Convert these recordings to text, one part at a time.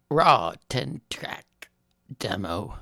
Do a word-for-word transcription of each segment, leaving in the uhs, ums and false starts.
Raw ten track demo.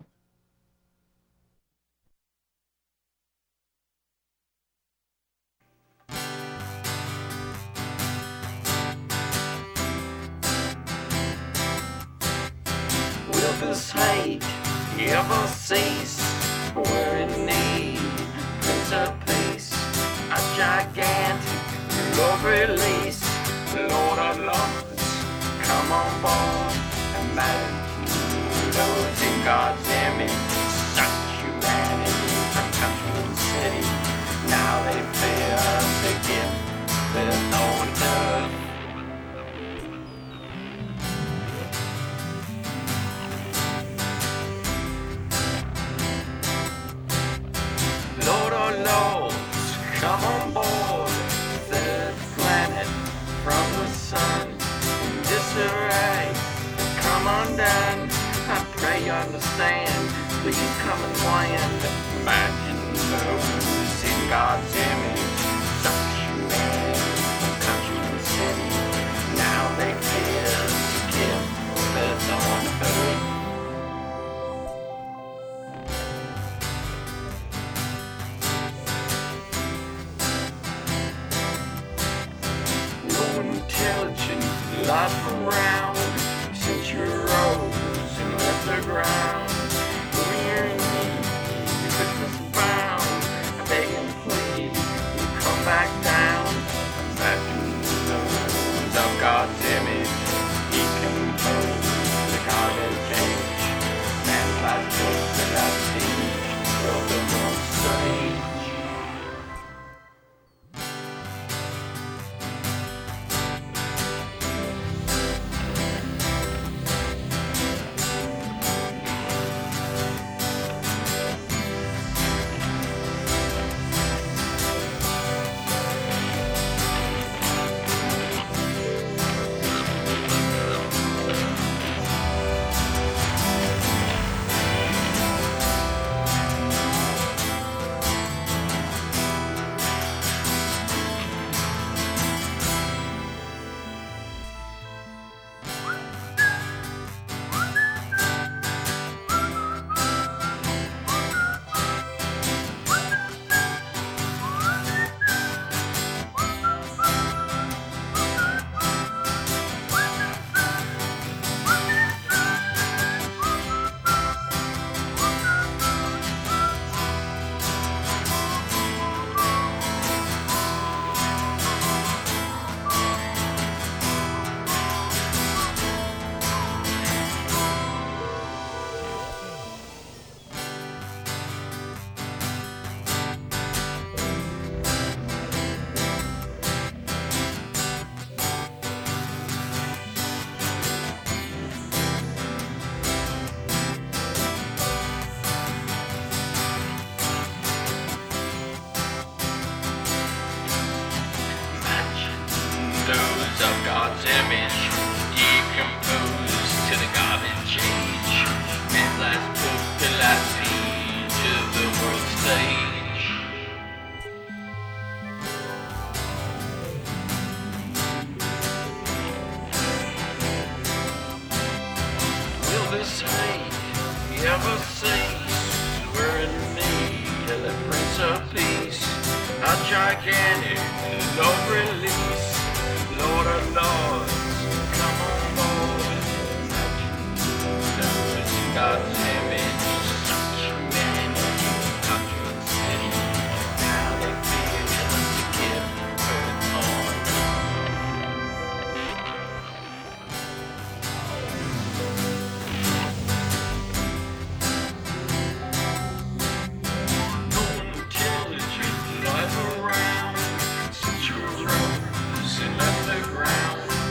Will this hate ever cease? We're in need, Prince of Peace, a gigantic love release. Lord of Lords, come on board, imagine those in God's image, such humanity from country and city. Now they fear the gift there's no one does. Lord of Lords, come on board, third planet from the sun. Disarray, come undone. I pray you understand. Please come and land. Imagine those in God's image, such humanity from country and city. Now they fear the gift that's on earth. No intelligent life around since you rose and left the ground. We're in need, Christmas bound. I beg and plead, you come back down. Imagine those of God's image. He composed the cottage age. Man's life was without siege, broke the world stage. Those of God's image, decomposed to the garbage age. Man's last book, the last page of the world stage. Will this hate ever cease? We're in need of the Prince of Peace, a gigantic love release. Lord of Lords, come on board. Those in God's image, such humanity, country and city. Now they fear the gift earth on. No intelligent life around since you rose and left the ground.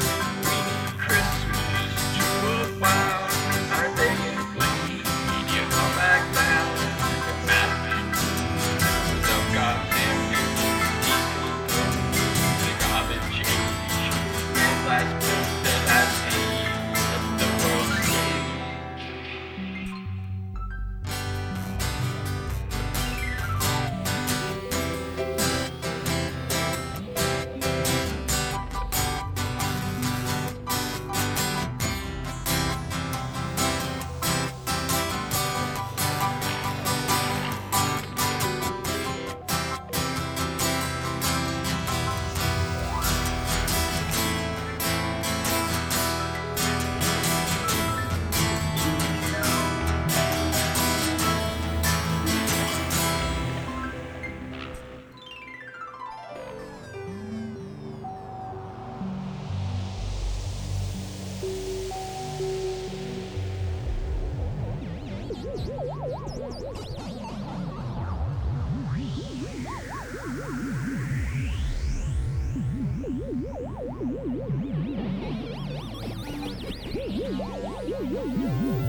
Yeah.